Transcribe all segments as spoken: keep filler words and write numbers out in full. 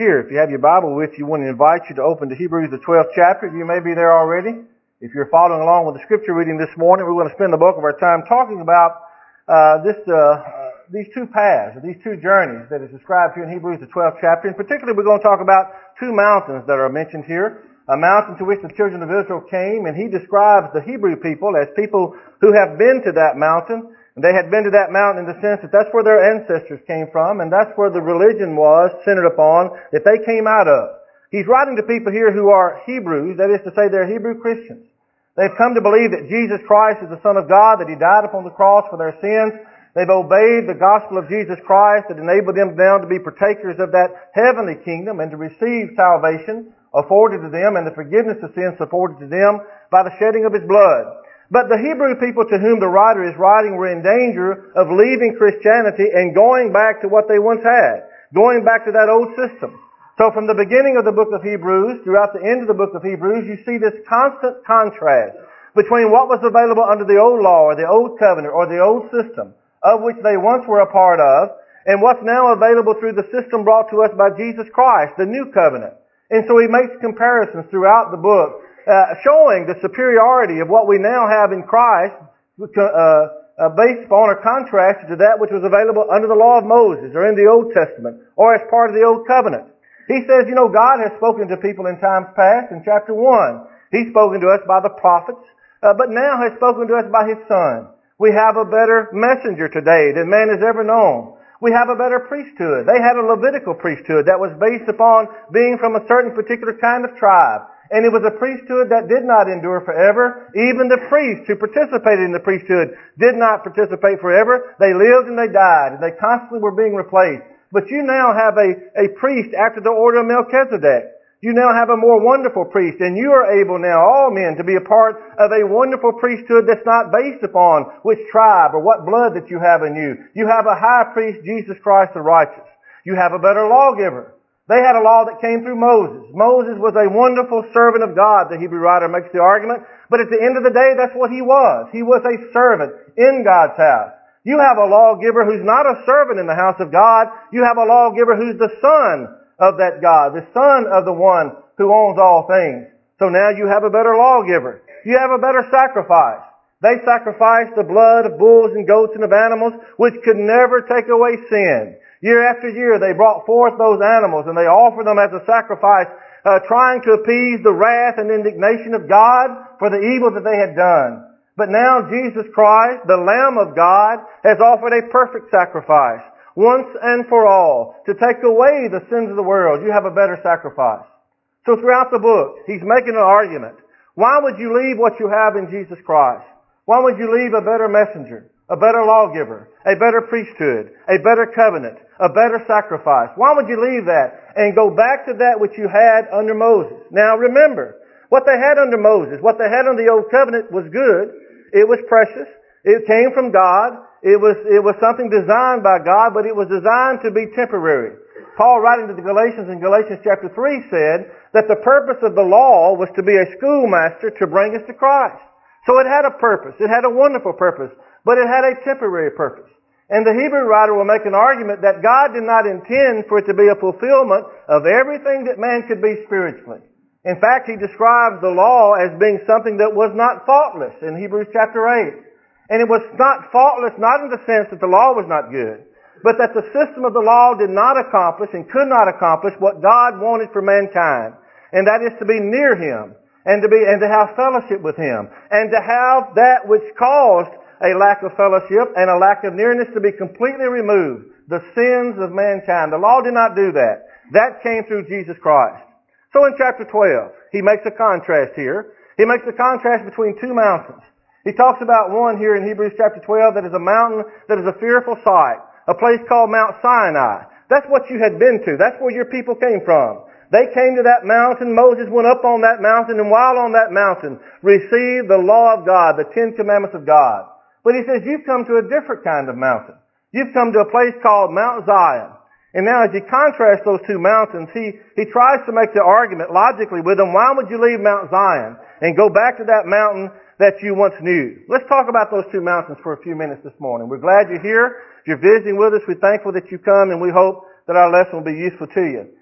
Here, if you have your Bible with you, I want to invite you to open to Hebrews, the twelfth chapter. You may be there already. If you're following along with the scripture reading this morning, we're going to spend the bulk of our time talking about uh, this, uh, uh, these two paths, or these two journeys that is described here in Hebrews, the twelfth chapter. And particularly, we're going to talk about two mountains that are mentioned here. A mountain to which the children of Israel came, and he describes the Hebrew people as people who have been to that mountain. And they had been to that mountain in the sense that that's where their ancestors came from, and that's where the religion was centered upon that they came out of. He's writing to people here who are Hebrews, that is to say they're Hebrew Christians. They've come to believe that Jesus Christ is the Son of God, that He died upon the cross for their sins. They've obeyed the gospel of Jesus Christ that enabled them now to be partakers of that heavenly kingdom and to receive salvation afforded to them and the forgiveness of sins afforded to them by the shedding of His blood. But the Hebrew people to whom the writer is writing were in danger of leaving Christianity and going back to what they once had, going back to that old system. So from the beginning of the book of Hebrews, throughout the end of the book of Hebrews, you see this constant contrast between what was available under the old law or the old covenant or the old system of which they once were a part of, and what's now available through the system brought to us by Jesus Christ, the new covenant. And so he makes comparisons throughout the book, uh, showing the superiority of what we now have in Christ, uh, uh, based upon or contrasted to that which was available under the law of Moses or in the Old Testament or as part of the Old Covenant. He says, you know, God has spoken to people in times past in chapter one. He's spoken to us by the prophets, uh, but now has spoken to us by His Son. We have a better messenger today than man has ever known. We have a better priesthood. They had a Levitical priesthood that was based upon being from a certain particular kind of tribe. And it was a priesthood that did not endure forever. Even the priests who participated in the priesthood did not participate forever. They lived and they died, and they constantly were being replaced. But you now have a, a priest after the order of Melchizedek. You now have a more wonderful priest, and you are able now, all men, to be a part of a wonderful priesthood that's not based upon which tribe or what blood that you have in you. You have a high priest, Jesus Christ the righteous. You have a better lawgiver. They had a law that came through Moses. Moses was a wonderful servant of God, the Hebrew writer makes the argument. But at the end of the day, that's what he was. He was a servant in God's house. You have a lawgiver who's not a servant in the house of God. You have a lawgiver who's the son of that God, the son of the one who owns all things. So now you have a better lawgiver. You have a better sacrifice. They sacrificed the blood of bulls and goats and of animals, which could never take away sin. Year after year, they brought forth those animals and they offered them as a sacrifice, uh, trying to appease the wrath and indignation of God for the evil that they had done. But now Jesus Christ, the Lamb of God, has offered a perfect sacrifice, once and for all, to take away the sins of the world. You have a better sacrifice. So throughout the book, he's making an argument. Why would you leave what you have in Jesus Christ? Why would you leave a better messenger, a better lawgiver, a better priesthood, a better covenant, a better sacrifice? Why would you leave that and go back to that which you had under Moses? Now remember, what they had under Moses, what they had under the Old Covenant was good. It was precious. It came from God. It was, it was something designed by God, but it was designed to be temporary. Paul, writing to the Galatians in Galatians chapter three, said that the purpose of the law was to be a schoolmaster to bring us to Christ. So it had a purpose. It had a wonderful purpose, but it had a temporary purpose. And the Hebrew writer will make an argument that God did not intend for it to be a fulfillment of everything that man could be spiritually. In fact, he describes the law as being something that was not faultless in Hebrews chapter eight. And it was not faultless, not in the sense that the law was not good, but that the system of the law did not accomplish and could not accomplish what God wanted for mankind. And that is to be near Him, and to be, and to have fellowship with Him, and to have that which caused a lack of fellowship and a lack of nearness to be completely removed. The sins of mankind. The law did not do that. That came through Jesus Christ. So in chapter twelve, he makes a contrast here. He makes a contrast between two mountains. He talks about one here in Hebrews chapter twelve that is a mountain that is a fearful sight, a place called Mount Sinai. That's what you had been to. That's where your people came from. They came to that mountain. Moses went up on that mountain, and while on that mountain, received the law of God, the Ten Commandments of God. But he says, you've come to a different kind of mountain. You've come to a place called Mount Zion. And now as you contrast those two mountains, he, he tries to make the argument logically with them, why would you leave Mount Zion and go back to that mountain that you once knew? Let's talk about those two mountains for a few minutes this morning. We're glad you're here. If you're visiting with us, we're thankful that you come, and we hope that our lesson will be useful to you.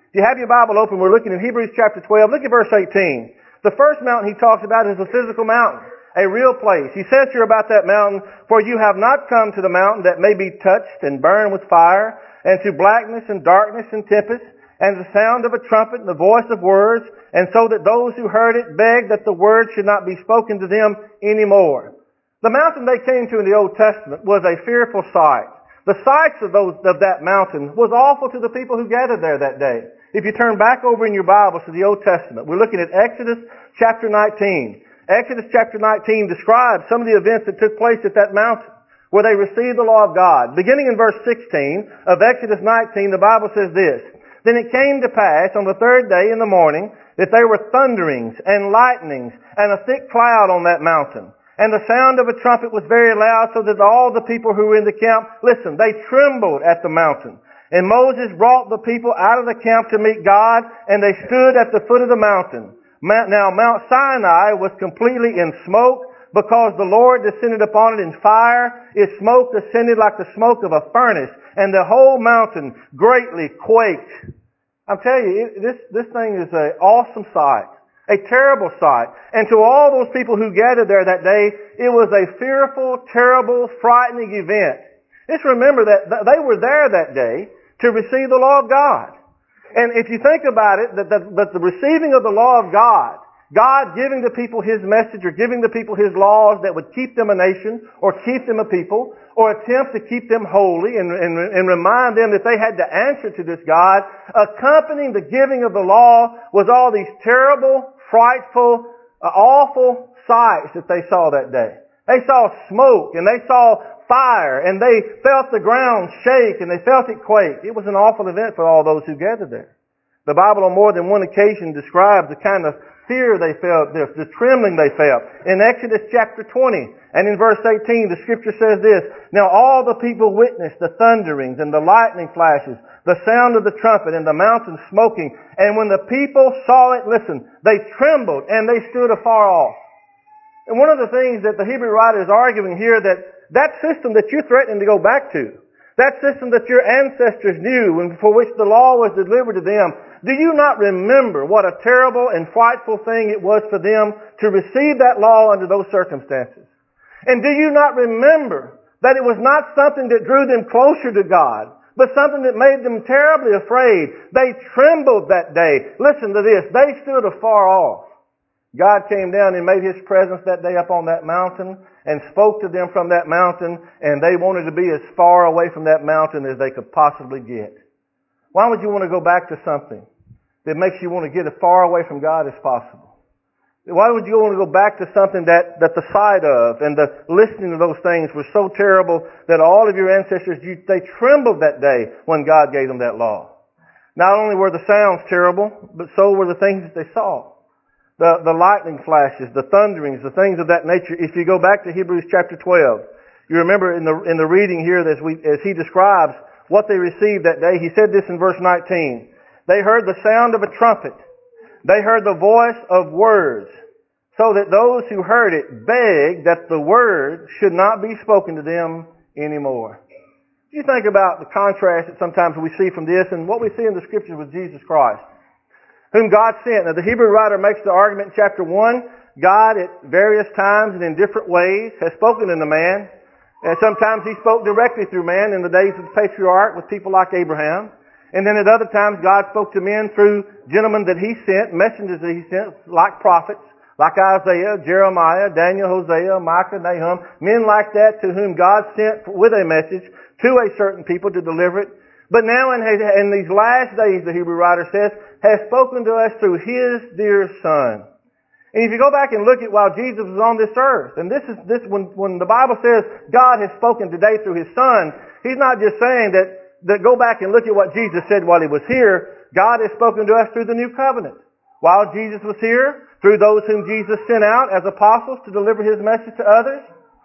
If you have your Bible open, we're looking at Hebrews chapter twelve. Look at verse eighteen. The first mountain he talks about is a physical mountain, a real place. He says here about that mountain, for you have not come to the mountain that may be touched and burned with fire, and to blackness and darkness and tempest, and the sound of a trumpet and the voice of words, and so that those who heard it begged that the word should not be spoken to them any more. The mountain they came to in the Old Testament was a fearful sight. The sights of those of that mountain was awful to the people who gathered there that day. If you turn back over in your Bibles to the Old Testament, we're looking at Exodus chapter nineteen. Exodus chapter nineteen describes some of the events that took place at that mountain, where they received the law of God. Beginning in verse sixteen of Exodus nineteen, the Bible says this, Then it came to pass on the third day in the morning that there were thunderings and lightnings and a thick cloud on that mountain. And the sound of a trumpet was very loud, so that all the people who were in the camp, listen, they trembled at the mountain. And Moses brought the people out of the camp to meet God, and they stood at the foot of the mountain. Now Mount Sinai was completely in smoke, because the Lord descended upon it in fire. Its smoke ascended like the smoke of a furnace, and the whole mountain greatly quaked. I'm telling you, it, this, this thing is an awesome sight. A terrible sight. And to all those people who gathered there that day, it was a fearful, terrible, frightening event. Just remember that they were there that day to receive the law of God. And if you think about it, that the, that the receiving of the law of God, God giving the people His message or giving the people His laws that would keep them a nation or keep them a people or attempt to keep them holy and, and, and remind them that they had to answer to this God, accompanying the giving of the law was all these terrible, frightful, uh, awful sights that they saw that day. They saw smoke and they saw fire and they felt the ground shake and they felt it quake. It was an awful event for all those who gathered there. The Bible on more than one occasion describes the kind of fear they felt, the, the trembling they felt. In Exodus chapter twenty and in verse eighteen, the scripture says this, Now all the people witnessed the thunderings and the lightning flashes, the sound of the trumpet and the mountain smoking. And when the people saw it, listen, they trembled and they stood afar off. And one of the things that the Hebrew writer is arguing here, that that system that you're threatening to go back to, that system that your ancestors knew and for which the law was delivered to them, do you not remember what a terrible and frightful thing it was for them to receive that law under those circumstances? And do you not remember that it was not something that drew them closer to God, but something that made them terribly afraid? They trembled that day. Listen to this. They stood afar off. God came down and made His presence that day up on that mountain and spoke to them from that mountain, and they wanted to be as far away from that mountain as they could possibly get. Why would you want to go back to something that makes you want to get as far away from God as possible? Why would you want to go back to something that, that the sight of and the listening to those things was so terrible that all of your ancestors, you, they trembled that day when God gave them that law? Not only were the sounds terrible, but so were the things that they saw. The, the lightning flashes, the thunderings, the things of that nature. If you go back to Hebrews chapter twelve, you remember in the, in the reading here as we, as he describes what they received that day, he said this in verse nineteen. They heard the sound of a trumpet. They heard the voice of words, so that those who heard it begged that the word should not be spoken to them anymore. You think about the contrast that sometimes we see from this and what we see in the scriptures with Jesus Christ, whom God sent. Now the Hebrew writer makes the argument in chapter one, God at various times and in different ways has spoken unto man. And sometimes He spoke directly through man in the days of the patriarch with people like Abraham. And then at other times God spoke to men through gentlemen that He sent, messengers that He sent, like prophets, like Isaiah, Jeremiah, Daniel, Hosea, Micah, Nahum, men like that to whom God sent with a message to a certain people to deliver it. But now in, in these last days, the Hebrew writer says, has spoken to us through His dear Son. And if you go back and look at while Jesus was on this earth, and this is this when when the Bible says God has spoken today through His Son, He's not just saying that that go back and look at what Jesus said while He was here. God has spoken to us through the new covenant. While Jesus was here, through those whom Jesus sent out as apostles to deliver His message to others.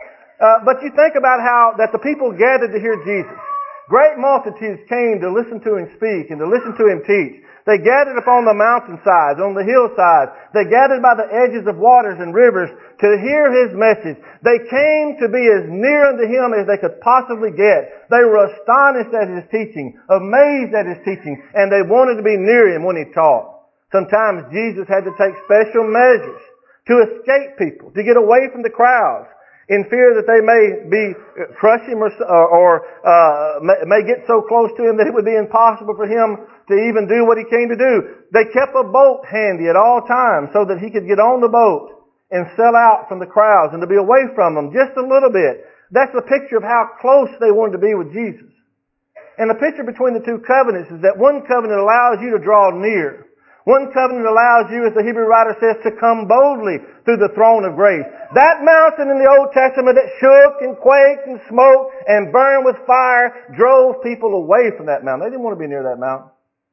Uh, but you think about how that the people gathered to hear Jesus. Great multitudes came to listen to Him speak and to listen to Him teach. They gathered upon the mountainsides, on the hillsides. They gathered by the edges of waters and rivers to hear His message. They came to be as near unto Him as they could possibly get. They were astonished at His teaching, amazed at His teaching, and they wanted to be near Him when He taught. Sometimes Jesus had to take special measures to escape people, to get away from the crowds, in fear that they may be crush Him or, or uh, may, may get so close to Him that it would be impossible for Him to even do what He came to do. They kept a boat handy at all times so that He could get on the boat and sell out from the crowds and to be away from them just a little bit. That's a picture of how close they wanted to be with Jesus. And the picture between the two covenants is that one covenant allows you to draw near. One covenant allows you, as the Hebrew writer says, to come boldly through the throne of grace. That mountain in the Old Testament that shook and quaked and smoked and burned with fire drove people away from that mountain. They didn't want to be near that mountain.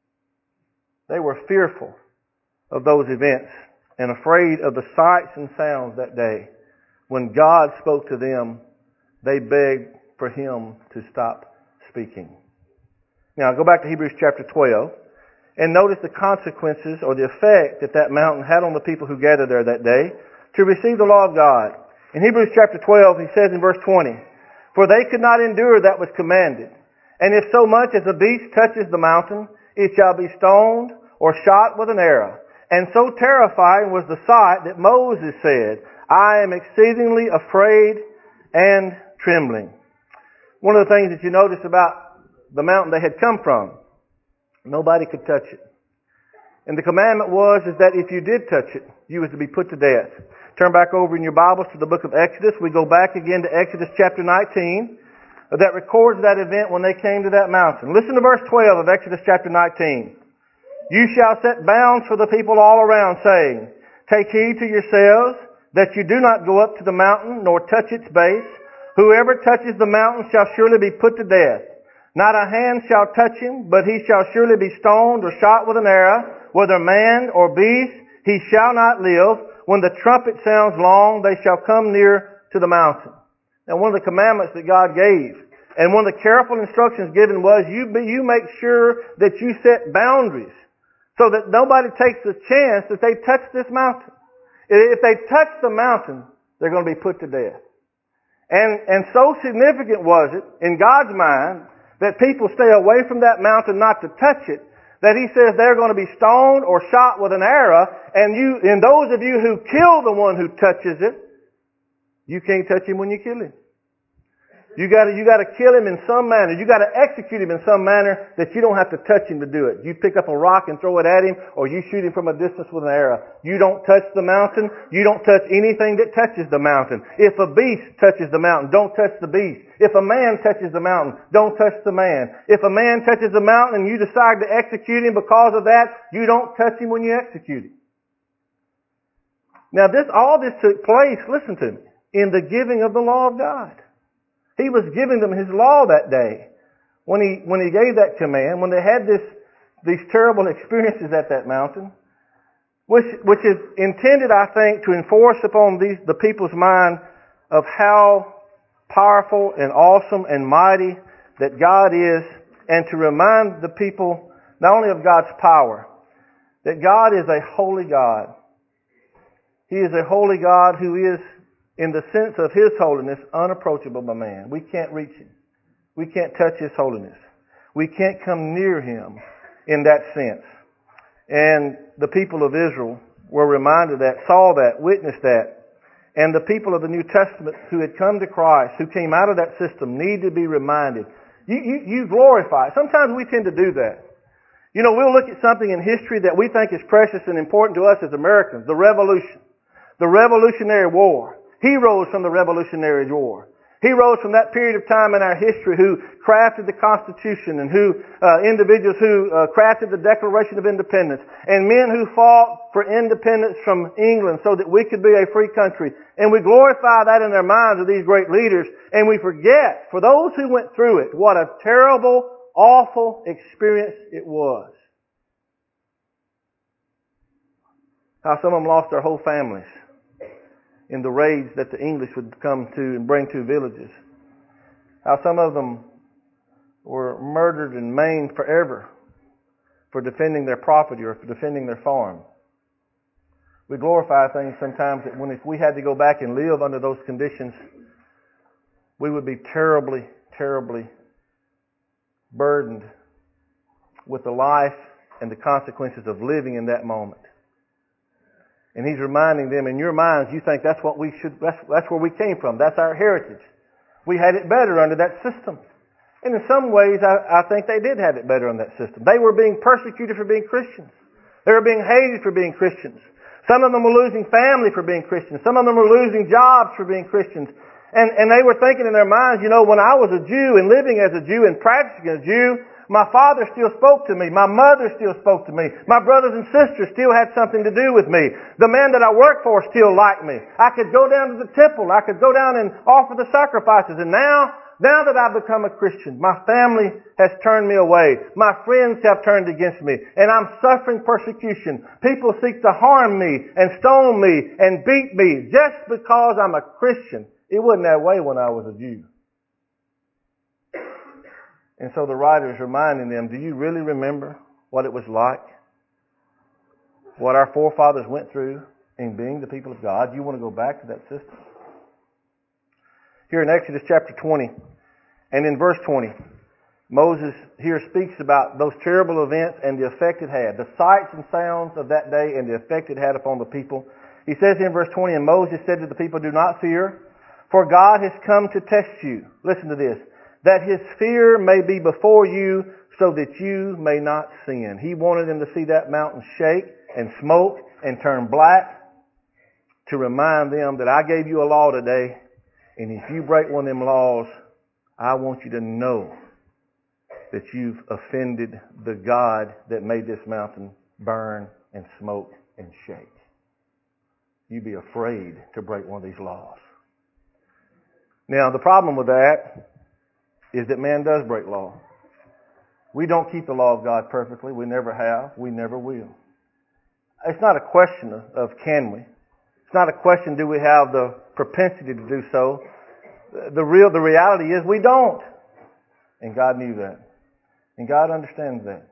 They were fearful of those events and afraid of the sights and sounds that day. When God spoke to them, they begged for Him to stop speaking. Now, go back to Hebrews chapter twelve. And notice the consequences or the effect that that mountain had on the people who gathered there that day to receive the law of God. In Hebrews chapter twelve, he says in verse twenty, "For they could not endure that was commanded. And if so much as a beast touches the mountain, it shall be stoned or shot with an arrow. And so terrifying was the sight that Moses said, I am exceedingly afraid and trembling." One of the things that you notice about the mountain they had come from, nobody could touch it. And the commandment was is that if you did touch it, you was to be put to death. Turn back over in your Bibles to the book of Exodus. We go back again to Exodus chapter nineteen. That records that event when they came to that mountain. Listen to verse twelve of Exodus chapter nineteen. "You shall set bounds for the people all around, saying, Take heed to yourselves that you do not go up to the mountain nor touch its base. Whoever touches the mountain shall surely be put to death. Not a hand shall touch him, but he shall surely be stoned or shot with an arrow, whether man or beast, he shall not live. When the trumpet sounds long, they shall come near to the mountain." Now, one of the commandments that God gave, and one of the careful instructions given was, you be, you make sure that you set boundaries so that nobody takes the chance that they touch this mountain. If they touch the mountain, they're going to be put to death. And, and so significant was it in God's mind that people stay away from that mountain not to touch it, that He says they're going to be stoned or shot with an arrow, and you, and those of you who kill the one who touches it, you can't touch him when you kill him. You gotta, you gotta kill him in some manner. You gotta execute him in some manner that you don't have to touch him to do it. You pick up a rock and throw it at him, or you shoot him from a distance with an arrow. You don't touch the mountain. You don't touch anything that touches the mountain. If a beast touches the mountain, don't touch the beast. If a man touches the mountain, don't touch the man. If a man touches the mountain and you decide to execute him because of that, you don't touch him when you execute him. Now this, all this took place, listen to me, in the giving of the law of God. He was giving them His law that day when He, when He gave that command, when they had this, these terrible experiences at that mountain, which, which is intended, I think, to enforce upon these, the people's mind of how powerful and awesome and mighty that God is, and to remind the people not only of God's power, that God is a holy God. He is a holy God who is, in the sense of His holiness, unapproachable by man. We can't reach Him. We can't touch His holiness. We can't come near Him in that sense. And the people of Israel were reminded of that, saw that, witnessed that. And the people of the New Testament who had come to Christ, who came out of that system, need to be reminded. You, you, you glorify. Sometimes we tend to do that. You know, we'll look at something in history that we think is precious and important to us as Americans. The Revolution. The Revolutionary War. Heroes from the Revolutionary War. Heroes from that period of time in our history who crafted the Constitution and who, uh, individuals who uh, crafted the Declaration of Independence, and men who fought for independence from England so that we could be a free country. And we glorify that in our minds of these great leaders, and we forget, for those who went through it, what a terrible, awful experience it was. How some of them lost their whole families in the raids that the English would come to and bring to villages. How some of them were murdered and maimed forever for defending their property or for defending their farm. We glorify things sometimes that when if we had to go back and live under those conditions, we would be terribly, terribly burdened with the life and the consequences of living in that moment. And he's reminding them, in your minds, you think that's what we should, that's, that's where we came from. That's our heritage. We had it better under that system. And in some ways, I, I think they did have it better under that system. They were being persecuted for being Christians. They were being hated for being Christians. Some of them were losing family for being Christians. Some of them were losing jobs for being Christians. And, and they were thinking in their minds, you know, when I was a Jew and living as a Jew and practicing as a Jew, my father still spoke to me. My mother still spoke to me. My brothers and sisters still had something to do with me. The man that I worked for still liked me. I could go down to the temple. I could go down and offer the sacrifices. And now, now that I've become a Christian, my family has turned me away. My friends have turned against me. And I'm suffering persecution. People seek to harm me and stone me and beat me just because I'm a Christian. It wasn't that way when I was a Jew. And so the writer is reminding them, do you really remember what it was like? What our forefathers went through in being the people of God? Do you want to go back to that system? Here in Exodus chapter twenty and in verse twenty, Moses here speaks about those terrible events and the effect it had, the sights and sounds of that day and the effect it had upon the people. He says in verse twenty, and Moses said to the people, do not fear, for God has come to test you. Listen to this. That his fear may be before you so that you may not sin. He wanted them to see that mountain shake and smoke and turn black to remind them that I gave you a law today, and if you break one of them laws, I want you to know that you've offended the God that made this mountain burn and smoke and shake. You'd be afraid to break one of these laws. Now, the problem with that is that man does break law. We don't keep the law of God perfectly. We never have. We never will. It's not a question of, of can we. It's not a question do we have the propensity to do so. The real, the reality is we don't. And God knew that. And God understands that.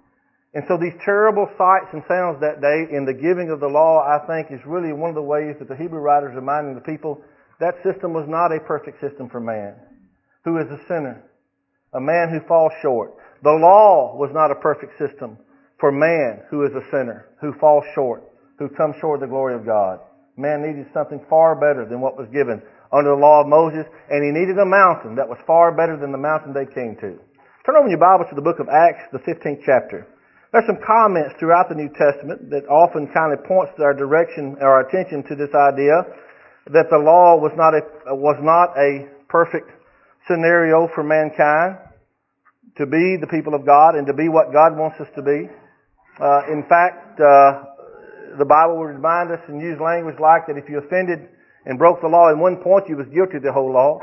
And so these terrible sights and sounds that day in the giving of the law, I think, is really one of the ways that the Hebrew writers are reminding the people that system was not a perfect system for man, who is a sinner, a man who falls short. The law was not a perfect system for man who is a sinner, who falls short, who comes short of the glory of God. Man needed something far better than what was given under the law of Moses, and he needed a mountain that was far better than the mountain they came to. Turn over your Bibles to the book of Acts, the fifteenth chapter. There's some comments throughout the New Testament that often kind of points to our direction, our attention to this idea that the law was not a, was not a perfect scenario for mankind to be the people of God and to be what God wants us to be. Uh, in fact, uh, the Bible will remind us and use language like that if you offended and broke the law in one point, you was guilty of the whole law.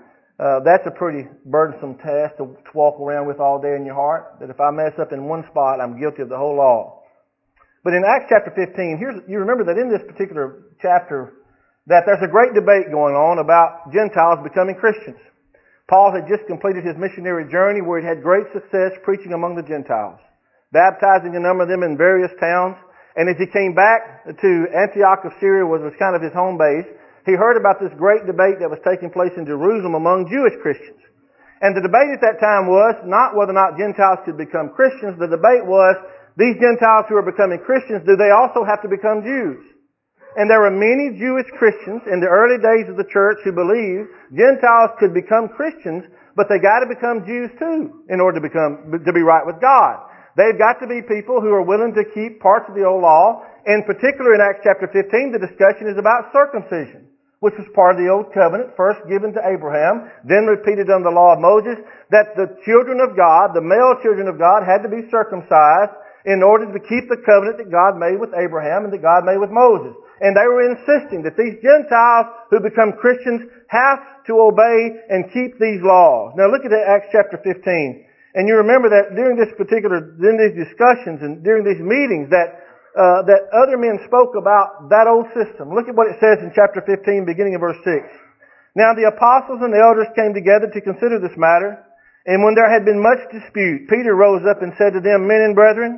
Uh, that's a pretty burdensome task to, to walk around with all day in your heart, that if I mess up in one spot, I'm guilty of the whole law. But in Acts chapter fifteen, here's, you remember that in this particular chapter that there's a great debate going on about Gentiles becoming Christians. Paul had just completed his missionary journey where he had great success preaching among the Gentiles, baptizing a number of them in various towns. And as he came back to Antioch of Syria, which was kind of his home base, he heard about this great debate that was taking place in Jerusalem among Jewish Christians. And the debate at that time was not whether or not Gentiles could become Christians. The debate was, these Gentiles who are becoming Christians, do they also have to become Jews? And there were many Jewish Christians in the early days of the church who believed Gentiles could become Christians, but they got to become Jews too in order to become to be right with God. They've got to be people who are willing to keep parts of the old law. In particular, in Acts chapter fifteen, the discussion is about circumcision, which was part of the old covenant, first given to Abraham, then repeated under the law of Moses, that the children of God, the male children of God, had to be circumcised in order to keep the covenant that God made with Abraham and that God made with Moses. And they were insisting that these Gentiles who become Christians have to obey and keep these laws. Now look at Acts chapter fifteen. And you remember that during this particular, during these discussions and during these meetings that, uh, that other men spoke about that old system. Look at what it says in chapter fifteen, beginning of verse six. Now the apostles and the elders came together to consider this matter. And when there had been much dispute, Peter rose up and said to them, Men and brethren,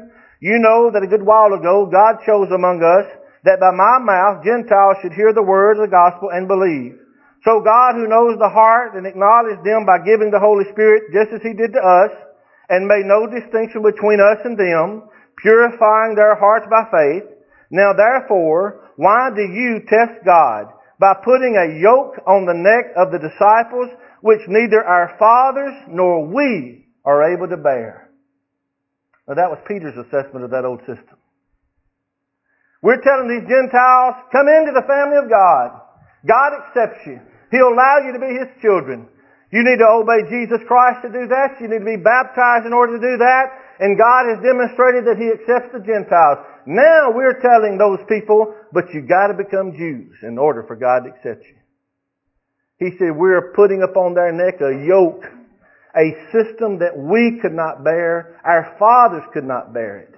You know that a good while ago God chose among us that by my mouth Gentiles should hear the words of the gospel and believe. So God, who knows the heart and acknowledged them by giving the Holy Spirit just as He did to us, and made no distinction between us and them, purifying their hearts by faith. Now therefore, why do you test God by putting a yoke on the neck of the disciples which neither our fathers nor we are able to bear? Now that was Peter's assessment of that old system. We're telling these Gentiles, come into the family of God. God accepts you. He'll allow you to be His children. You need to obey Jesus Christ to do that. You need to be baptized in order to do that. And God has demonstrated that He accepts the Gentiles. Now we're telling those people, but you got to become Jews in order for God to accept you. He said we're putting upon their neck a yoke, a system that we could not bear. Our fathers could not bear it.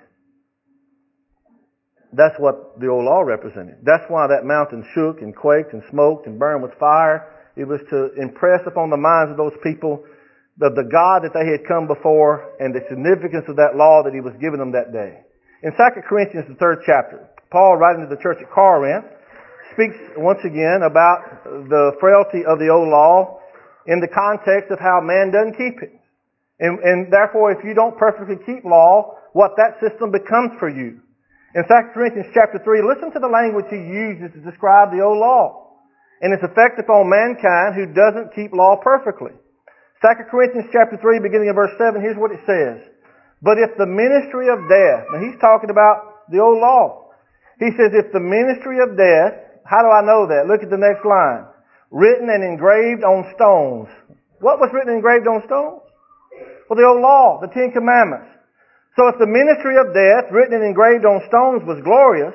That's what the old law represented. That's why that mountain shook and quaked and smoked and burned with fire. It was to impress upon the minds of those people the, the God that they had come before and the significance of that law that He was giving them that day. In Second Corinthians, the third chapter, Paul, writing to the church at Corinth, speaks once again about the frailty of the old law in the context of how man doesn't keep it. And, and therefore, if you don't perfectly keep law, what that system becomes for you. In Second Corinthians chapter three, listen to the language he uses to describe the old law and its effect upon mankind who doesn't keep law perfectly. Second Corinthians chapter three, beginning of verse seven, here's what it says. But if the ministry of death, now he's talking about the old law. He says, if the ministry of death, how do I know that? Look at the next line. Written and engraved on stones. What was written and engraved on stones? Well, the old law, the Ten Commandments. So if the ministry of death, written and engraved on stones, was glorious,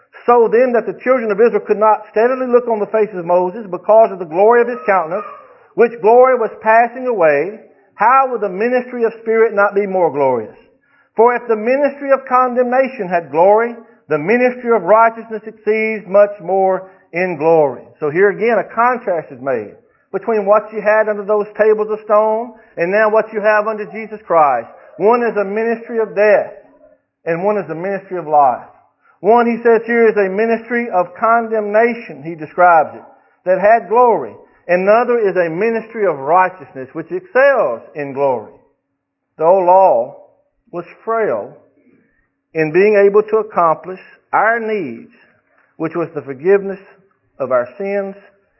so then that the children of Israel could not steadily look on the face of Moses because of the glory of his countenance, which glory was passing away, how would the ministry of spirit not be more glorious? For if the ministry of condemnation had glory, the ministry of righteousness exceeds much more in glory. So here again a contrast is made between what you had under those tables of stone and now what you have under Jesus Christ. One is a ministry of death and one is a ministry of life. One, he says here, is a ministry of condemnation, he describes it, that had glory. Another is a ministry of righteousness, which excels in glory. The old law was frail in being able to accomplish our needs, which was the forgiveness of our sins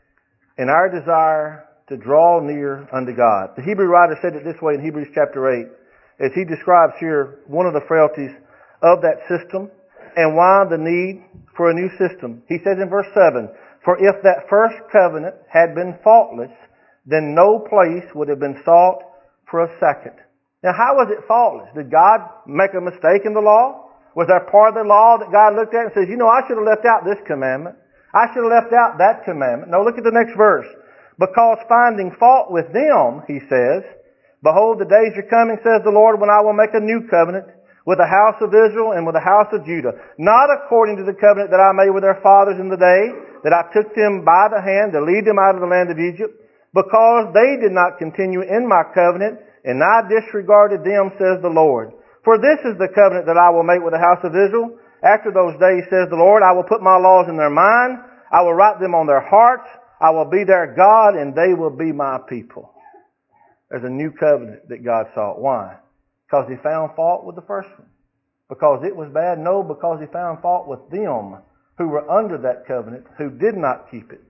and our desire to draw near unto God. The Hebrew writer said it this way in Hebrews chapter eight, as he describes here one of the frailties of that system, and why the need for a new system. He says in verse seven, for if that first covenant had been faultless, then no place would have been sought for a second. Now how was it faultless? Did God make a mistake in the law? Was there part of the law that God looked at and says, you know, I should have left out this commandment. I should have left out that commandment. No, look at the next verse. Because finding fault with them, he says, behold, the days are coming, says the Lord, when I will make a new covenant with the house of Israel and with the house of Judah, not according to the covenant that I made with their fathers in the day that I took them by the hand to lead them out of the land of Egypt, because they did not continue in my covenant, and I disregarded them, says the Lord. For this is the covenant that I will make with the house of Israel. After those days, says the Lord, I will put my laws in their mind, I will write them on their hearts, I will be their God, and they will be my people. There's a new covenant that God sought. Why? Because he found fault with the first one. Because it was bad? No, because he found fault with them who were under that covenant, who did not keep it.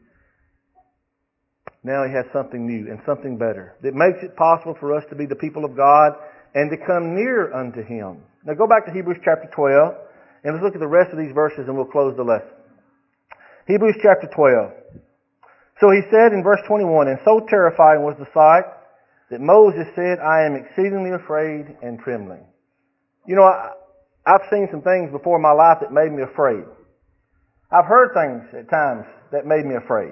Now he has something new and something better that makes it possible for us to be the people of God and to come near unto him. Now go back to Hebrews chapter twelve and let's look at the rest of these verses and we'll close the lesson. Hebrews chapter twelve. So he said in verse twenty-one, and so terrifying was the sight that Moses said, I am exceedingly afraid and trembling. You know, I, I've seen some things before in my life that made me afraid. I've heard things at times that made me afraid.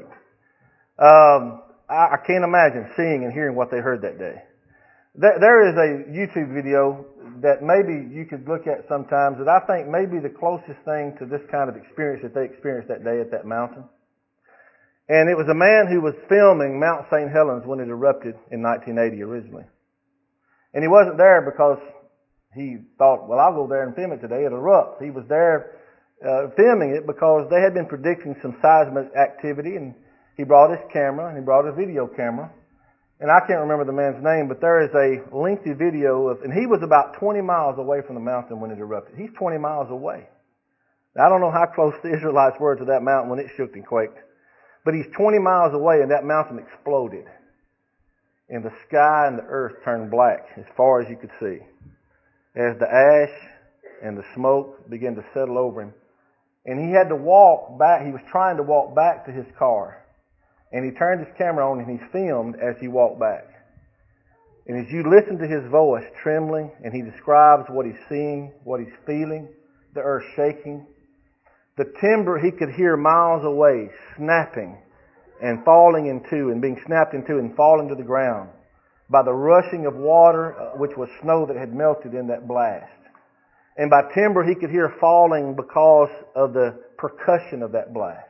Um, I, I can't imagine seeing and hearing what they heard that day. There, there is a YouTube video that maybe you could look at sometimes that I think may be the closest thing to this kind of experience that they experienced that day at that mountain. And it was a man who was filming Mount Saint Helens when it erupted in nineteen eighty originally. And he wasn't there because he thought, well, I'll go there and film it today. It'll erupt. He was there uh, filming it because they had been predicting some seismic activity, and he brought his camera and he brought his video camera. And I can't remember the man's name, but there is a lengthy video of, and he was about twenty miles away from the mountain when it erupted. He's twenty miles away. Now, I don't know how close the Israelites were to that mountain when it shook and quaked, but he's twenty miles away and that mountain exploded. And the sky and the earth turned black as far as you could see, as the ash and the smoke began to settle over him. And he had to walk back. He was trying to walk back to his car. And he turned his camera on and he filmed as he walked back. And as you listen to his voice trembling, and he describes what he's seeing, what he's feeling, the earth shaking, the timber he could hear miles away snapping and falling in two and being snapped in two and falling to the ground by the rushing of water, uh, which was snow that had melted in that blast. And by timber he could hear falling because of the percussion of that blast.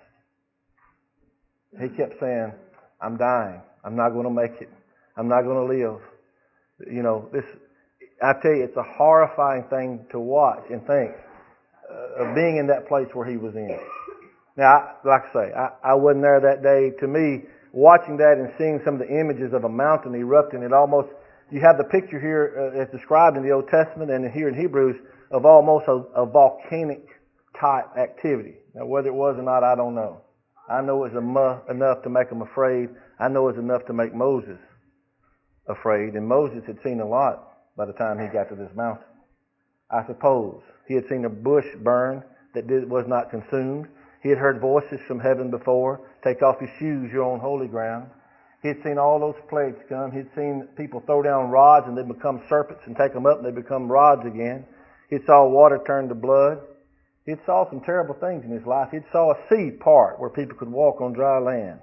He kept saying, I'm dying. I'm not going to make it. I'm not going to live. You know, this, I tell you, it's a horrifying thing to watch and think uh, of being in that place where he was in. Now, I, like I say, I, I wasn't there that day. To me, watching that and seeing some of the images of a mountain erupting, it almost, you have the picture here uh, as described in the Old Testament and here in Hebrews of almost a, a volcanic type activity. Now, whether it was or not, I don't know. I know it was enough to make them afraid. I know it was enough to make Moses afraid. And Moses had seen a lot by the time he got to this mountain. I suppose he had seen a bush burn that did, was not consumed. He had heard voices from heaven before. Take off your shoes, you're on holy ground. He had seen all those plagues come. He had seen people throw down rods and they become serpents and take them up and they become rods again. He saw water turn to blood. He saw some terrible things in his life. He saw a sea part where people could walk on dry land.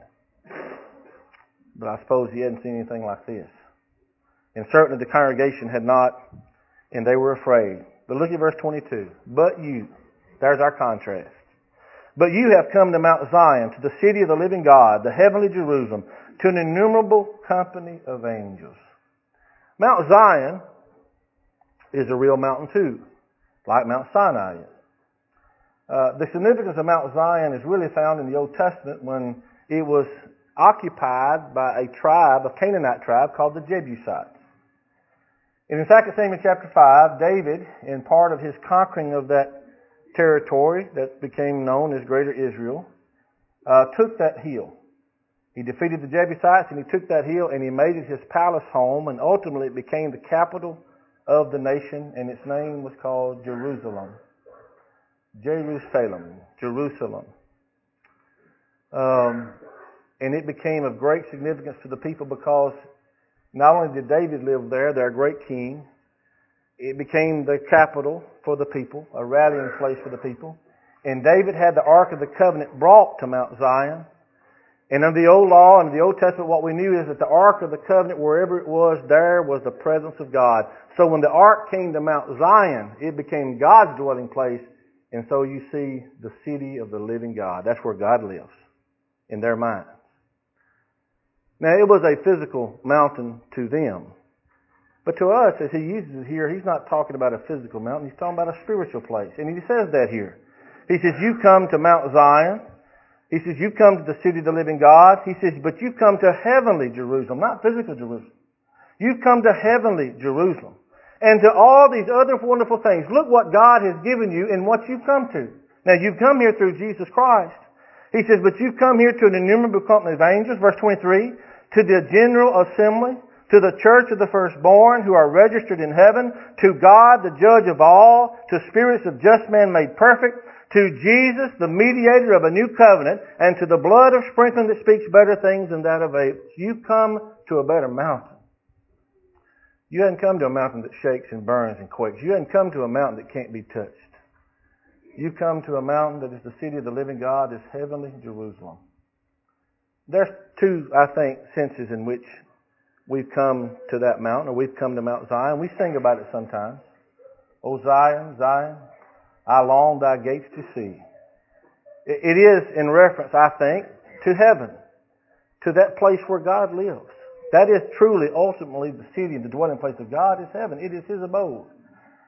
But I suppose he hadn't seen anything like this. And certainly the congregation had not, and they were afraid. But look at verse twenty-two. But you, there's our contrast. But you have come to Mount Zion, to the city of the living God, the heavenly Jerusalem, to an innumerable company of angels. Mount Zion is a real mountain too, like Mount Sinai is. Uh, the significance of Mount Zion is really found in the Old Testament when it was occupied by a tribe, a Canaanite tribe called the Jebusites. And in Second Samuel chapter five, David, in part of his conquering of that territory that became known as Greater Israel, uh, took that hill. He defeated the Jebusites and he took that hill and he made it his palace home, and ultimately it became the capital of the nation, and its name was called Jerusalem. Jerusalem, Jerusalem. Um, and it became of great significance to the people because not only did David live there, their great king, it became the capital for the people, a rallying place for the people. And David had the Ark of the Covenant brought to Mount Zion. And under the Old Law and the Old Testament, what we knew is that the Ark of the Covenant, wherever it was, there was the presence of God. So when the Ark came to Mount Zion, it became God's dwelling place. And so you see the city of the living God. That's where God lives, in their minds. Now, it was a physical mountain to them. But to us, as he uses it here, he's not talking about a physical mountain. He's talking about a spiritual place. And he says that here. He says, you come to Mount Zion. He says, you come to the city of the living God. He says, but you come to heavenly Jerusalem, not physical Jerusalem. You've come to heavenly Jerusalem. And to all these other wonderful things. Look what God has given you and what you've come to. Now, you've come here through Jesus Christ. He says, but you've come here to an innumerable company of angels, verse twenty-three, to the general assembly, to the church of the firstborn who are registered in heaven, to God, the judge of all, to spirits of just men made perfect, to Jesus, the mediator of a new covenant, and to the blood of sprinkling that speaks better things than that of Abel. You've come to a better mountain. You hadn't come to a mountain that shakes and burns and quakes. You hadn't come to a mountain that can't be touched. You've come to a mountain that is the city of the living God, this heavenly Jerusalem. There's two, I think, senses in which we've come to that mountain, or we've come to Mount Zion. We sing about it sometimes. O Zion, Zion, I long thy gates to see. It is in reference, I think, to heaven, to that place where God lives. That is truly, ultimately, the city and the dwelling place of God is heaven. It is His abode.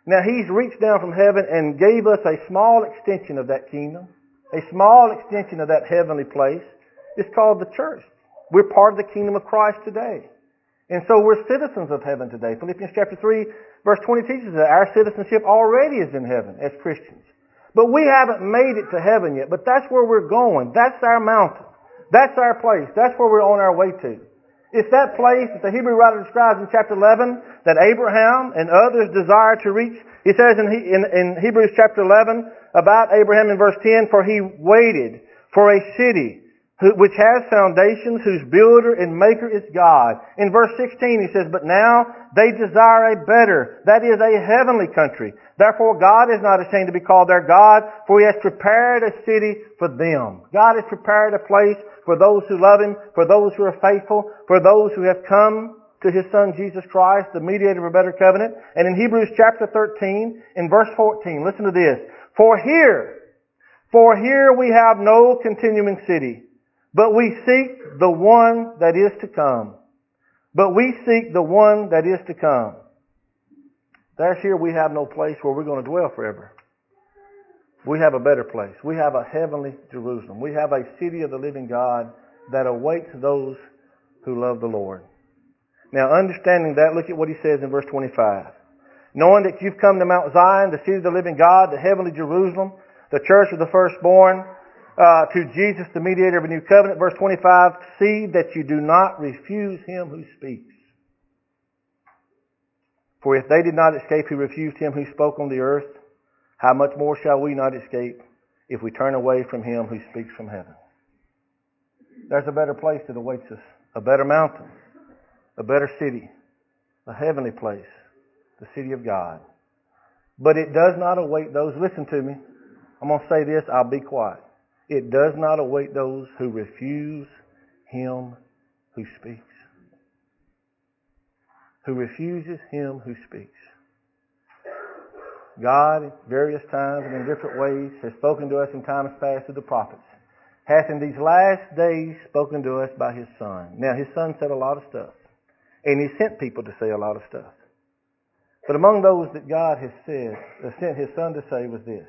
Now He's reached down from heaven and gave us a small extension of that kingdom, a small extension of that heavenly place. It's called the church. We're part of the kingdom of Christ today. And so we're citizens of heaven today. Philippians chapter three, verse twenty teaches that our citizenship already is in heaven as Christians. But we haven't made it to heaven yet. But that's where we're going. That's our mountain. That's our place. That's where we're on our way to. It's that place that the Hebrew writer describes in chapter eleven that Abraham and others desire to reach. He says in, in, in Hebrews chapter eleven about Abraham in verse ten, for he waited for a city which has foundations, whose builder and maker is God. In verse sixteen he says, but now they desire a better, that is a heavenly country. Therefore God is not ashamed to be called their God, for He has prepared a city for them. God has prepared a place for those who love Him, for those who are faithful, for those who have come to His Son Jesus Christ, the mediator of a better covenant. And in Hebrews chapter thirteen, in verse fourteen, listen to this. For here, for here we have no continuing city, but we seek the one that is to come. But we seek the one that is to come. There's here we have no place where we're going to dwell forever. We have a better place. We have a heavenly Jerusalem. We have a city of the living God that awaits those who love the Lord. Now, understanding that, look at what he says in verse twenty-five. Knowing that you've come to Mount Zion, the city of the living God, the heavenly Jerusalem, the church of the firstborn, uh, to Jesus, the mediator of a new covenant. Verse twenty-five, see that you do not refuse Him who speaks. For if they did not escape who refused Him who spoke on the earth, how much more shall we not escape if we turn away from Him who speaks from heaven? There's a better place that awaits us. A better mountain. A better city. A heavenly place. The city of God. But it does not await those, listen to me. I'm going to say this, I'll be quiet. It does not await those who refuse Him who speaks. Who refuses Him who speaks. God, at various times and in different ways, has spoken to us in times past through the prophets. Hath in these last days spoken to us by His Son. Now, His Son said a lot of stuff. And He sent people to say a lot of stuff. But among those that God has said, uh, sent His Son to say was this.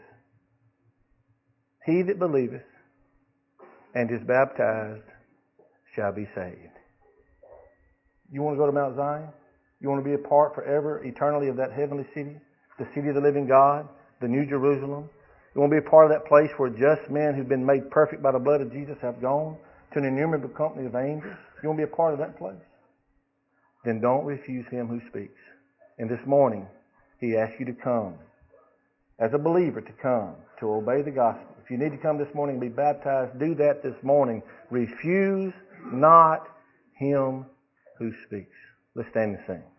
He that believeth and is baptized shall be saved. You want to go to Mount Zion? You want to be a part forever, eternally of that heavenly city? The city of the living God? The New Jerusalem? You want to be a part of that place where just men who've been made perfect by the blood of Jesus have gone to an innumerable company of angels? You want to be a part of that place? Then don't refuse Him who speaks. And this morning, He asks you to come. As a believer, to come, to obey the gospel. If you need to come this morning and be baptized, do that this morning. Refuse not Him who speaks. Let's stand and sing.